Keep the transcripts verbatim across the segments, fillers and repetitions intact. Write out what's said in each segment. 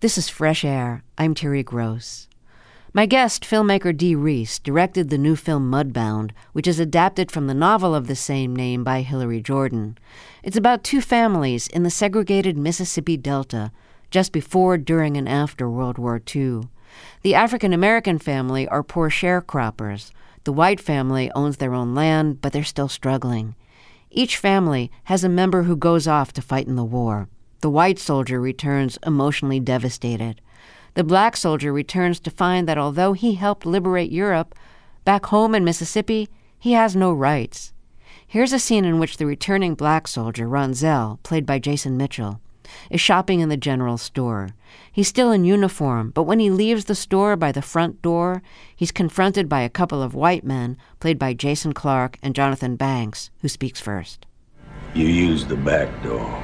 This is Fresh Air. I'm Terry Gross. My guest, filmmaker Dee Reese, directed the new film Mudbound, which is adapted from the novel of the same name by Hilary Jordan. It's about two families in the segregated Mississippi Delta, just before, during, and after World War Two. The African-American family are poor sharecroppers. The white family owns their own land, but they're still struggling. Each family has a member who goes off to fight in the war. The white soldier returns emotionally devastated. The black soldier returns to find that although he helped liberate Europe, back home in Mississippi, he has no rights. Here's a scene in which the returning black soldier, Ronzel, played by Jason Mitchell, is shopping in the general store. He's still in uniform, but when he leaves the store by the front door, he's confronted by a couple of white men, played by Jason Clarke and Jonathan Banks, who speaks first. You use the back door.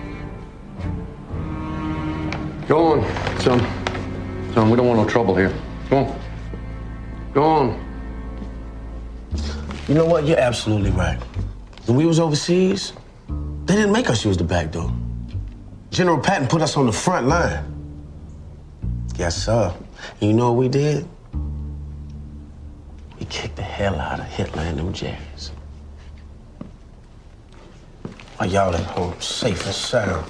Go on, son. Son, we don't want no trouble here. Go on. Go on. You know what? You're absolutely right. When we was overseas, they didn't make us use the back door. General Patton put us on the front line. Yes, sir. And you know what we did? We kicked the hell out of Hitler and them Jerry's. While y'all at home, safe and sound.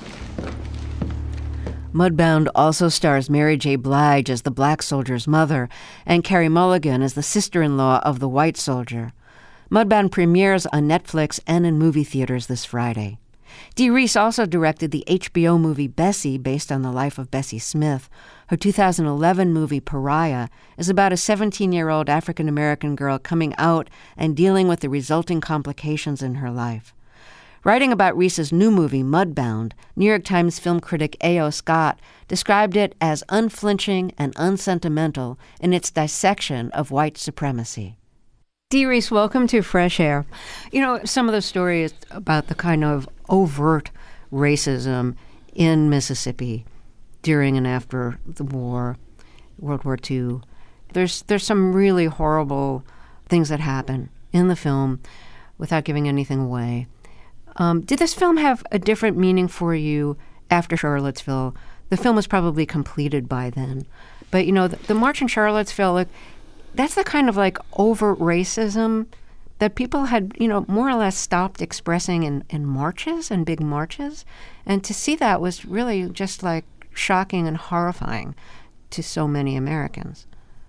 Mudbound also stars Mary J. Blige as the black soldier's mother and Carey Mulligan as the sister-in-law of the white soldier. Mudbound premieres on Netflix and in movie theaters this Friday. Dee Reese also directed the H B O movie Bessie, based on the life of Bessie Smith. Her two thousand eleven movie Pariah is about a seventeen-year-old African-American girl coming out and dealing with the resulting complications in her life. Writing about Reese's new movie, Mudbound, New York Times film critic A O. Scott described it as unflinching and unsentimental in its dissection of white supremacy. Dee Reese, welcome to Fresh Air. You know, some of the stories about the kind of overt racism in Mississippi during and after the war, World War Two, there's there's some really horrible things that happen in the film without giving anything away. Um, did this film have a different meaning for you after Charlottesville? The film was probably completed by then. But, you know, the, the March in Charlottesville, like, that's the kind of, like, overt racism that people had, you know, more or less stopped expressing in, in marches and big marches. And to see that was really just, like, shocking and horrifying to so many Americans.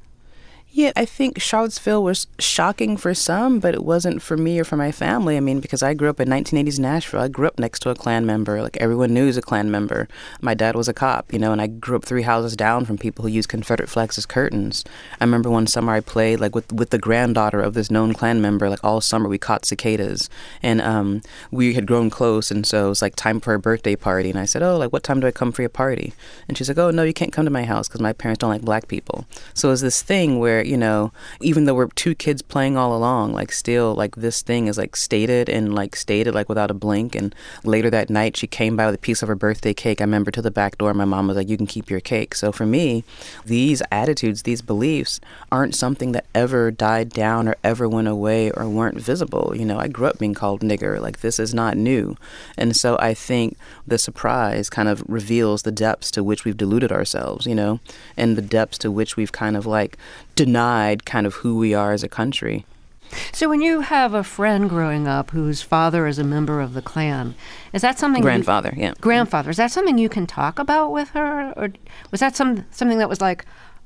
Yeah, I think Charlottesville was shocking for some, but it wasn't for me or for my family. I mean, because I grew up in nineteen eighties Nashville. I grew up next to a Klan member. Like, everyone knew he was a Klan member. My dad was a cop, you know, and I grew up three houses down from people who used Confederate flags as curtains. I remember one summer I played, like, with, with the granddaughter of this known Klan member. Like, all summer we caught cicadas. And um, we had grown close, and so it was, like, time for her birthday party. And I said, oh, like, what time do I come for your party? And she's like, oh, no, you can't come to my house because my parents don't like black people. So it was this thing where, you know, even though we're two kids playing all along, like, still, like, this thing is, like, stated and, like, stated, like, without a blink. And later that night, she came by with a piece of her birthday cake. I remember to the back door, my mom was like, you can keep your cake. So for me, these attitudes, these beliefs aren't something that ever died down or ever went away or weren't visible. You know, I grew up being called nigger. Like, this is not new. And so I think the surprise kind of reveals the depths to which we've deluded ourselves, you know, and the depths to which we've kind of, like, denied kind of who we are as a country. So when you have a friend growing up whose father is a member of the Klan, is that something... Grandfather, you, yeah. Grandfather. Is that something you can talk about with her? Or was that some something that was, like,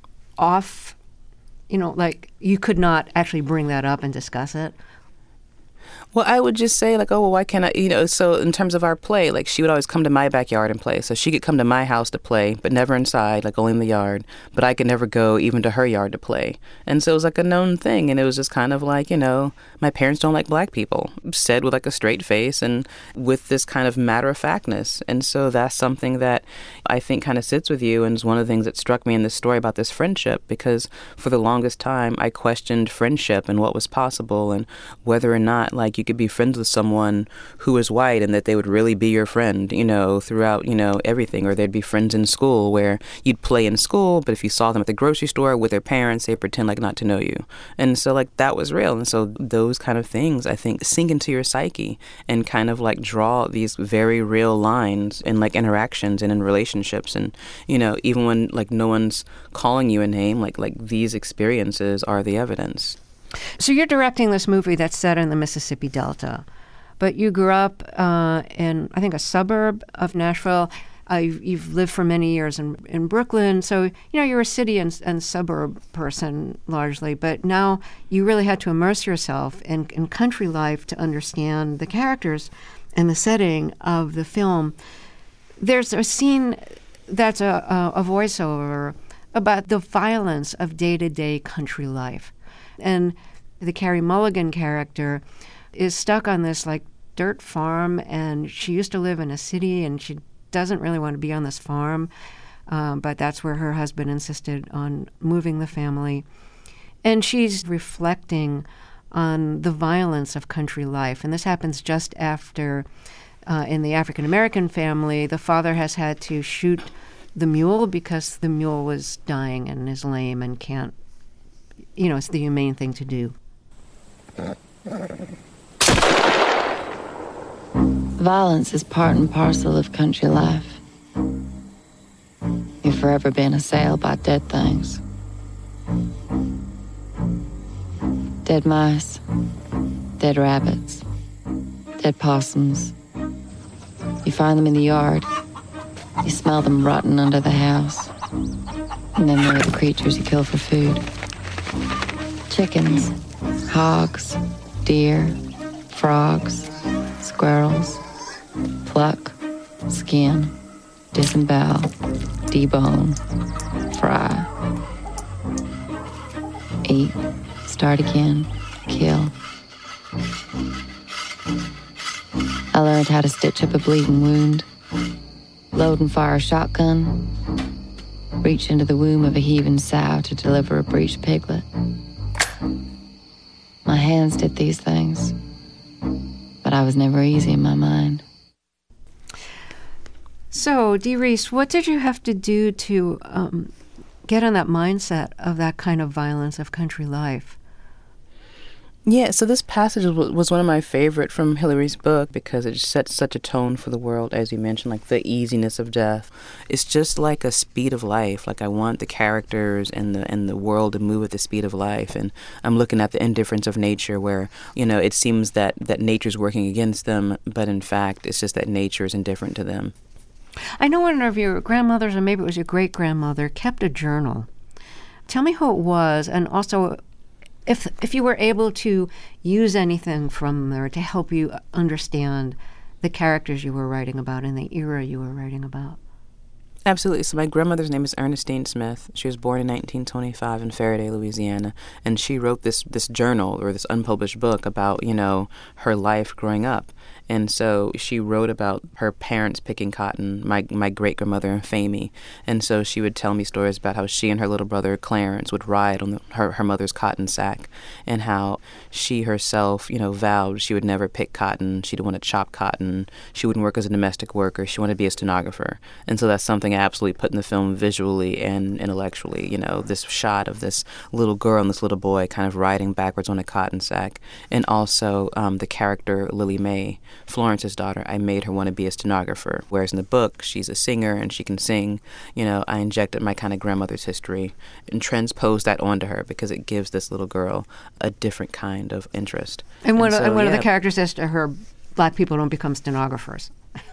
off, you know, like, you could not actually bring that up and discuss it? Well, I would just say, like, oh, well, why can't I, you know, so in terms of our play, like, she would always come to my backyard and play. So she could come to my house to play, but never inside, like, only in the yard. But I could never go even to her yard to play. And so it was, like, a known thing. And it was just kind of like, you know, my parents don't like black people, said with, like, a straight face and with this kind of matter-of-factness. And so that's something that I think kind of sits with you, and is one of the things that struck me in this story about this friendship, because for the longest time, I questioned friendship and what was possible and whether or not, like, you you could be friends with someone who is white and that they would really be your friend, you know, throughout, you know, everything. Or they'd be friends in school where you'd play in school, but if you saw them at the grocery store with their parents, they pretend like not to know you. And so, like, that was real. And so those kind of things, I think, sink into your psyche and kind of, like, draw these very real lines in, like, interactions and in relationships. And, you know, even when, like, no one's calling you a name, like, like these experiences are the evidence. So you're directing this movie that's set in the Mississippi Delta, but you grew up uh, in, I think, a suburb of Nashville. Uh, you've, you've lived for many years in, in Brooklyn, so, you know, you're a city and, and suburb person largely, but now you really had to immerse yourself in, in country life to understand the characters and the setting of the film. There's a scene that's a, a, a voiceover about the violence of day-to-day country life. And the Carey Mulligan character is stuck on this, like, dirt farm, and she used to live in a city, and she doesn't really want to be on this farm, um, but that's where her husband insisted on moving the family. And she's reflecting on the violence of country life. And this happens just after, uh, in the African-American family, the father has had to shoot the mule because the mule was dying and is lame and can't, you know, it's the humane thing to do. Violence is part and parcel of country life. You've forever been assailed by dead things. Dead mice, dead rabbits, dead possums. You find them in the yard. You smell them rotting under the house. And then there are the creatures you kill for food. Chickens, hogs, deer, frogs, squirrels. Pluck, skin, disembowel, debone, fry. Eat, start again, kill. I learned how to stitch up a bleeding wound, load and fire a shotgun, reach into the womb of a heaving sow to deliver a breached piglet. My hands did these things, but I was never easy in my mind. So, Dee Rees, what did you have to do to um, get in that mindset of that kind of violence of country life? Yeah, so this passage was one of my favorite from Hilary's book because it sets such a tone for the world, as you mentioned, like the easiness of death. It's just like a speed of life. Like I want the characters and the and the world to move at the speed of life. And I'm looking at the indifference of nature where, you know, it seems that, that nature's working against them, but in fact, it's just that nature is indifferent to them. I know one of your grandmothers, or maybe it was your great-grandmother, kept a journal. Tell me who it was, and also If if you were able to use anything from there to help you understand the characters you were writing about and the era you were writing about. Absolutely. So my grandmother's name is Ernestine Smith. She was born in nineteen twenty-five in Faraday, Louisiana, and she wrote this this journal or this unpublished book about, you know, her life growing up. And so she wrote about her parents picking cotton, my my great-grandmother, Famie. And so she would tell me stories about how she and her little brother, Clarence, would ride on the, her, her mother's cotton sack, and how she herself, you know, vowed she would never pick cotton, she didn't want to chop cotton, she wouldn't work as a domestic worker, she wanted to be a stenographer. And so that's something I absolutely put in the film visually and intellectually, you know, this shot of this little girl and this little boy kind of riding backwards on a cotton sack. And also um, the character Lily Mae, Florence's daughter, I made her want to be a stenographer, whereas in the book, she's a singer and she can sing. You know, I injected my kind of grandmother's history and transposed that onto her because it gives this little girl a different kind of interest. And one, and so, and one yeah. of the characters says to her, black people don't become stenographers.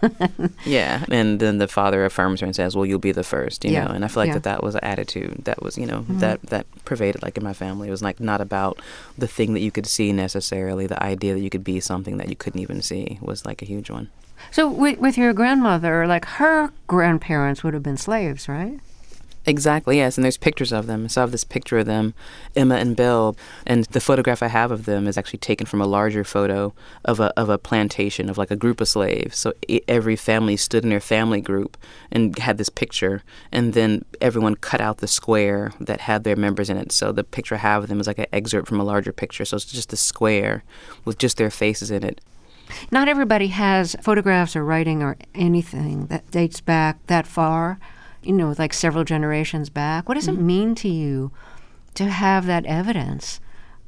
Yeah, and then the father affirms her and says, well, you'll be the first, you yeah. know, and I feel like yeah. that that was an attitude that was, you know, mm-hmm. that, that pervaded like in my family. It was like not about the thing that you could see necessarily. The idea that you could be something that you couldn't even see was like a huge one. So with, with your grandmother, like her grandparents would have been slaves, right? Exactly, yes, and there's pictures of them. So I have this picture of them, Emma and Bill, and the photograph I have of them is actually taken from a larger photo of a of a plantation of like a group of slaves. So e- every family stood in their family group and had this picture, and then everyone cut out the square that had their members in it. So the picture I have of them is like an excerpt from a larger picture. So it's just a square with just their faces in it. Not everybody has photographs or writing or anything that dates back that far, you know, like several generations back. What does mm-hmm. it mean to you to have that evidence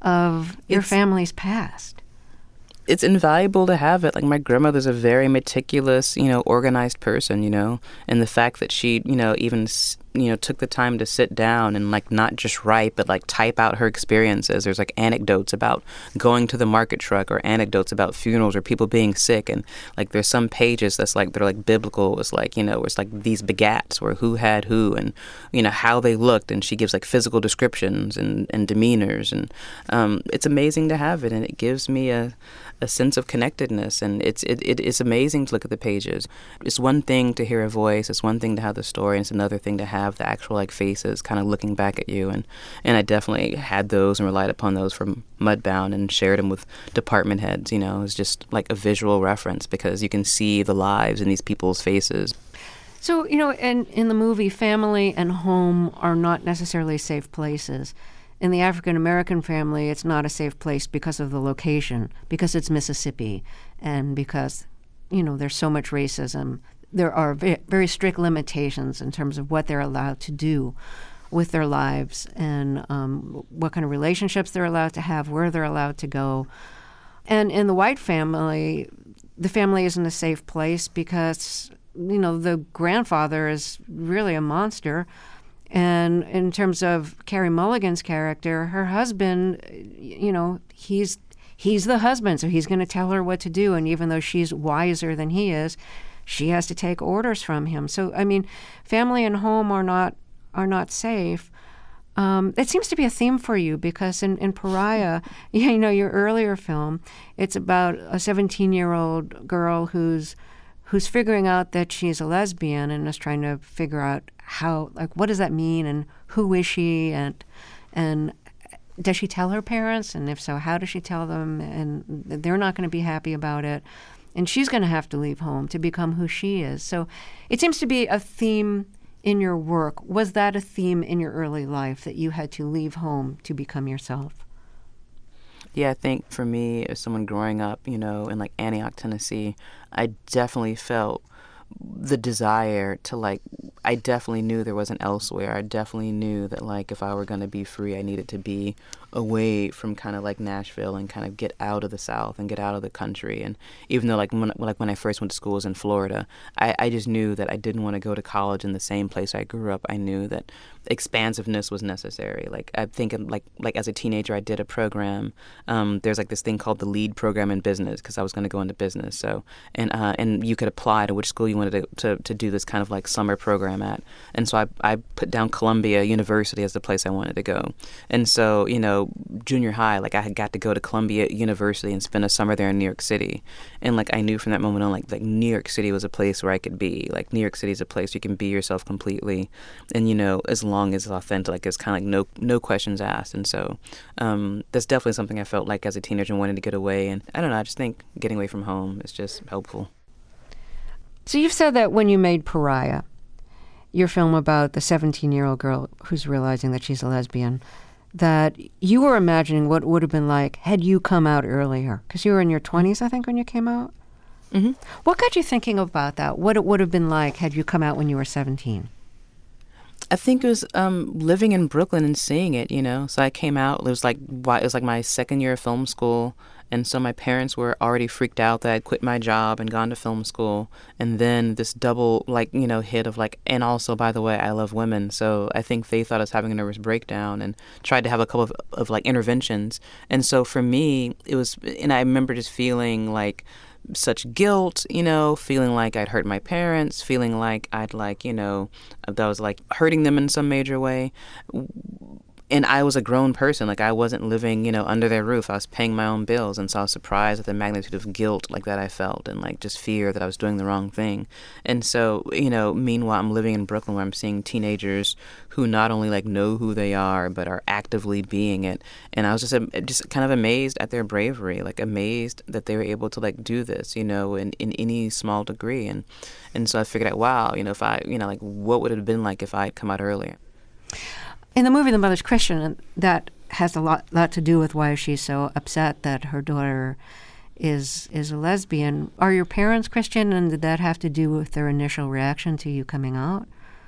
of your it's, family's past? It's invaluable to have it. Like, my grandmother's a very meticulous, you know, organized person, you know, and the fact that she, you know, even, you know, took the time to sit down and, like, not just write, but, like, type out her experiences. There's, like, anecdotes about going to the market truck, or anecdotes about funerals or people being sick. And, like, there's some pages that's, like, they're, like, biblical. It's, like, you know, it's, like, these begats, or who had who, and, you know, how they looked. And she gives, like, physical descriptions and, and demeanors. And um, it's amazing to have it. And it gives me a... a sense of connectedness, and it's it, it it's amazing to look at the pages. It's one thing to hear a voice, it's one thing to have the story, and it's another thing to have the actual like faces kind of looking back at you. And and I definitely had those and relied upon those from Mudbound and shared them with department heads. You know, it's just like a visual reference because you can see the lives in these people's faces. So, you know, in in the movie, family and home are not necessarily safe places. In the African-American family, it's not a safe place because of the location, because it's Mississippi, and because, you know, there's so much racism. There are very strict limitations in terms of what they're allowed to do with their lives, and um, what kind of relationships they're allowed to have, where they're allowed to go. And in the white family, the family isn't a safe place because, you know, the grandfather is really a monster. And in terms of Carey Mulligan's character, her husband, you know, he's he's the husband, so he's going to tell her what to do. And even though she's wiser than he is, she has to take orders from him. So, I mean, family and home are not are not safe. Um, it seems to be a theme for you because in, in Pariah, you know, your earlier film, it's about a seventeen-year-old girl who's who's figuring out that she's a lesbian and is trying to figure out how, like, what does that mean and who is she, and and does she tell her parents, and if so, how does she tell them? And they're not going to be happy about it, and she's going to have to leave home to become who she is. So it seems to be a theme in your work. Was that a theme in your early life, that you had to leave home to become yourself? Yeah, I think for me, as someone growing up, you know, in like Antioch, Tennessee, I definitely felt the desire to, like, I definitely knew there was an elsewhere. I definitely knew that, like, if I were going to be free, I needed to be away from kind of like Nashville and kind of get out of the South and get out of the country. And even though, like, when, like when I first went to school was in Florida, I, I just knew that I didn't want to go to college in the same place I grew up. I knew that expansiveness was necessary. Like, I think, like, like as a teenager, I did a program. Um, there's like this thing called the LEAD program in business because I was going to go into business. So, and uh, and you could apply to which school you wanted to, to to do this kind of like summer program at. And so I I put down Columbia University as the place I wanted to go. And so, you know, junior high, like I had got to go to Columbia University and spend a summer there in New York City. And like I knew from that moment on, like like New York City was a place where I could be. Like New York City is a place you can be yourself completely. And, you know, as long as it's authentic, like it's kind of like no no questions asked. And so um, that's definitely something I felt like as a teenager and wanted to get away. And I don't know, I just think getting away from home is just helpful. So you've said that when you made Pariah, your film about the seventeen-year-old girl who's realizing that she's a lesbian, that you were imagining what it would have been like had you come out earlier. Because you were in your twenties, I think, when you came out. Mm-hmm. What got you thinking about that? What it would have been like had you come out when you were seventeen? I think it was um, living in Brooklyn and seeing it, you know. So I came out. It was like it was like my second year of film school, and so my parents were already freaked out that I'd quit my job and gone to film school. And then this double, like, you know, hit of like, and also, by the way, I love women. So I think they thought I was having a nervous breakdown and tried to have a couple of, of like interventions. And so for me, it was, and I remember just feeling like such guilt, you know, feeling like I'd hurt my parents, feeling like I'd like, you know, that was like hurting them in some major way. and I was a grown person. Like, I wasn't living, you know, under their roof. I was paying my own bills. And so I was surprised at the magnitude of guilt, like, that I felt, and, like, just fear that I was doing the wrong thing. And so, you know, meanwhile, I'm living in Brooklyn where I'm seeing teenagers who not only, like, know who they are, but are actively being it. And I was just, just kind of amazed at their bravery, like, amazed that they were able to, like, do this, you know, in, in any small degree. And, and so I figured out, wow, you know, if I, you know, like, what would it have been like if I had come out earlier? In the movie, The Mother's Christian, that has a lot lot to do with why she's so upset that her daughter is is a lesbian. Are your parents Christian, and did that have to do with their initial reaction to you coming out?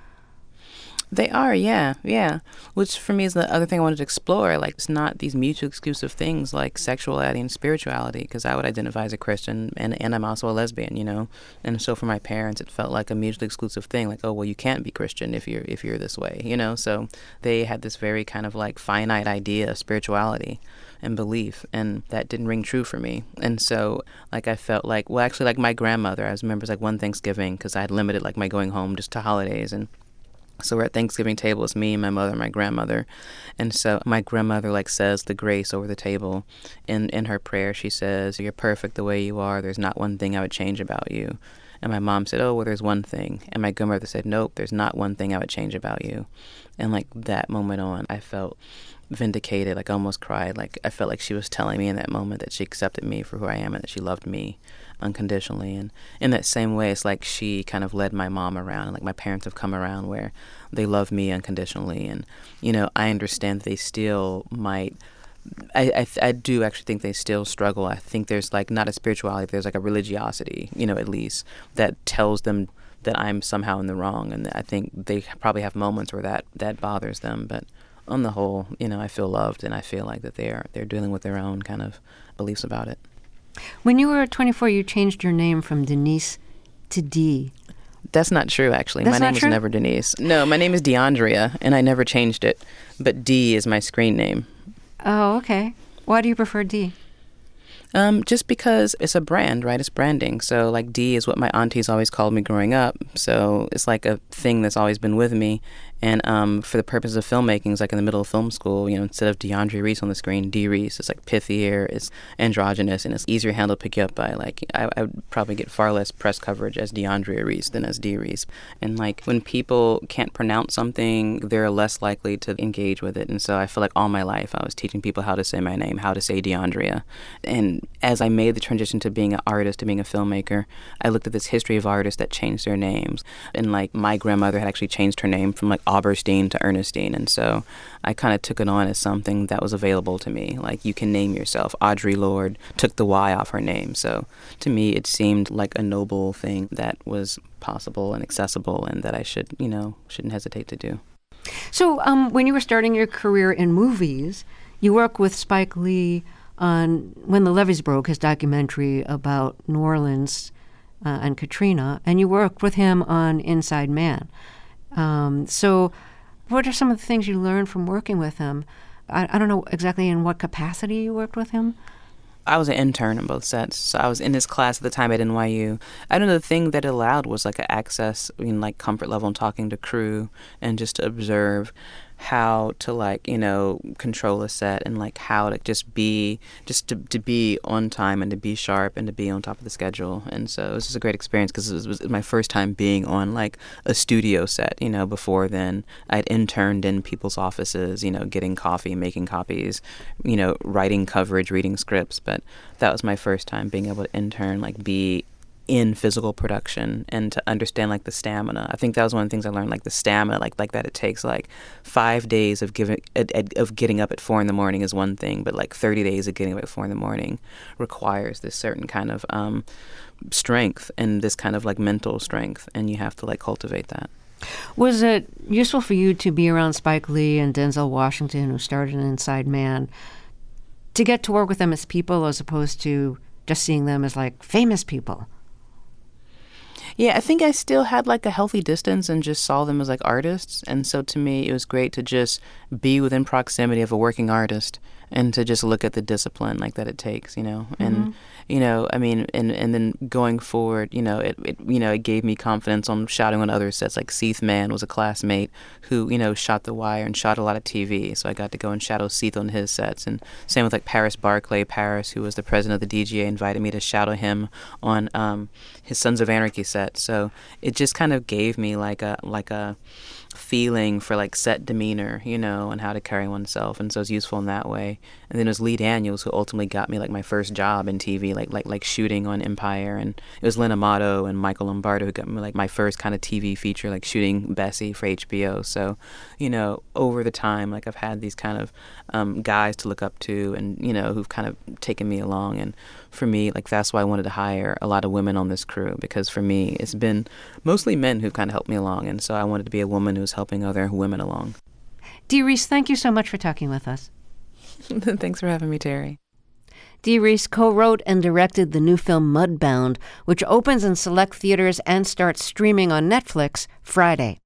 They are, yeah, yeah. Which for me is the other thing I wanted to explore. Like, it's not these mutually exclusive things like sexuality and spirituality, because I would identify as a Christian, and, and I'm also a lesbian, you know. And so for my parents, it felt like a mutually exclusive thing. Like, oh, well, you can't be Christian if you're if you're this way, you know. So they had this very kind of like finite idea of spirituality and belief, and that didn't ring true for me. And so, like, I felt like, well, actually, like my grandmother, I remember like one Thanksgiving, because I had limited like my going home just to holidays, and so we're at Thanksgiving table. It's me, my mother, and my grandmother. And so my grandmother, like, says the grace over the table. In in her prayer, she says, "You're perfect the way you are. There's not one thing I would change about you." And my mom said, "Oh, well, there's one thing." And my grandmother said, "Nope, there's not one thing I would change about you." And, like, that moment on, I felt vindicated. Like, I almost cried. Like, I felt like she was telling me in that moment that she accepted me for who I am and that she loved me unconditionally. And in that same way, it's like she kind of led my mom around, and like my parents have come around where they love me unconditionally. And, you know, I understand that they still might, I, I, I do actually think they still struggle. I think there's like not a spirituality, there's like a religiosity, you know, at least, that tells them that I'm somehow in the wrong. And I think they probably have moments where that, that bothers them. But on the whole, you know, I feel loved, and I feel like that they're they're dealing with their own kind of beliefs about it. When you were twenty-four, you changed your name from Denise to Dee. That's not true, actually. That's my name not true? was never Denise. No, my name is DeAndrea, and I never changed it. But Dee is my screen name. Oh, okay. Why do you prefer Dee? Um, just because it's a brand, right? It's branding. So, like, Dee is what my aunties always called me growing up. So it's like a thing that's always been with me. And um, for the purpose of filmmaking, it's like in the middle of film school, you know, instead of DeAndre Reese on the screen, Dee Reese. It's like pithier, it's androgynous, and it's easier to handle to pick you up by. Like, I, I would probably get far less press coverage as DeAndre Reese than as Dee Reese. And, like, when people can't pronounce something, they're less likely to engage with it. And so I feel like all my life I was teaching people how to say my name, how to say DeAndrea. And as I made the transition to being an artist, to being a filmmaker, I looked at this history of artists that changed their names. And, like, my grandmother had actually changed her name from, like, Auberstein to Ernestine. And so I kind of took it on as something that was available to me. Like, you can name yourself. Audre Lorde took the Y off her name. So to me, it seemed like a noble thing that was possible and accessible, and that I should, you know, shouldn't hesitate to do. So um, when you were starting your career in movies, you worked with Spike Lee on When the Levees Broke, his documentary about New Orleans uh, and Katrina, and you worked with him on Inside Man. Um, so what are some of the things you learned from working with him? I, I don't know exactly in what capacity you worked with him. I was an intern in both sets, so I was in his class at the time at N Y U. I don't know, the thing that it allowed was like an access, I mean, like comfort level and talking to crew, and just to observe how to, like, you know, control a set, and like how to just be, just to, to be on time and to be sharp and to be on top of the schedule. And so it was just a great experience, because it was, it was my first time being on like a studio set. You know, before then I'd interned in people's offices, you know, getting coffee, making copies, you know, writing coverage, reading scripts. But that was my first time being able to intern, like be in physical production, and to understand like the stamina. I think that was one of the things I learned, like the stamina, like like that it takes like five days of giving of getting up at four in the morning is one thing, but like thirty days of getting up at four in the morning requires this certain kind of um, strength, and this kind of like mental strength, and you have to like cultivate that. Was it useful for you to be around Spike Lee and Denzel Washington, who started Inside Man, to get to work with them as people as opposed to just seeing them as like famous people? Yeah, I think I still had like a healthy distance and just saw them as like artists. And so to me, it was great to just be within proximity of a working artist and to just look at the discipline like that it takes, you know. Mm-hmm. And you know, I mean, and and then going forward, you know, it, it you know it gave me confidence on shouting on other sets. Like Seeth Mann was a classmate who, you know, shot The Wire and shot a lot of T V, so I got to go and shadow Seeth on his sets. And same with like Paris Barclay. Paris, who was the president of the D G A, invited me to shadow him on um, his Sons of Anarchy set. So it just kind of gave me like a like a feeling for like set demeanor, you know, and how to carry oneself, and so it's useful in that way. And then it was Lee Daniels who ultimately got me like my first job in T V, like like like shooting on Empire, and it was Lynn Amato and Michael Lombardo who got me like my first kind of T V feature, like shooting Bessie for H B O. So, you know, over the time, like I've had these kind of um, guys to look up to, and you know, who've kind of taken me along. And for me, like that's why I wanted to hire a lot of women on this crew, because for me, it's been mostly men who've kind of helped me along, and so I wanted to be a woman who's helping other women along. Dee Rees, thank you so much for talking with us. Thanks for having me, Terry. Dee Rees co-wrote and directed the new film Mudbound, which opens in select theaters and starts streaming on Netflix Friday.